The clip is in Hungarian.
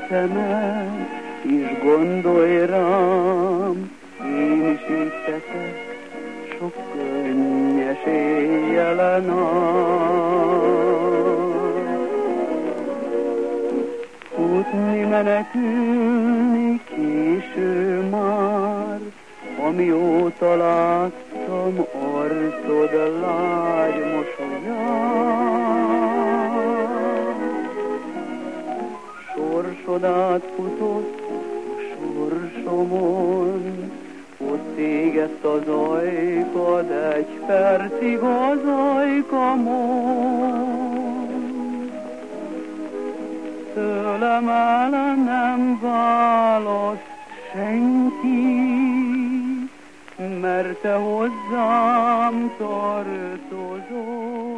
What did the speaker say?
szemed, és gondolj rám, én is így teszek, sok könnyes éjjelen futni, menekülni, késő már, amióta láttam arcod lágy mosolyát. Sorsod átfutott a sorsomon, ott égeszt az ajkad egy percig az ajkamon. Tőlem el nem választ senki, mert te hozzám tartozol.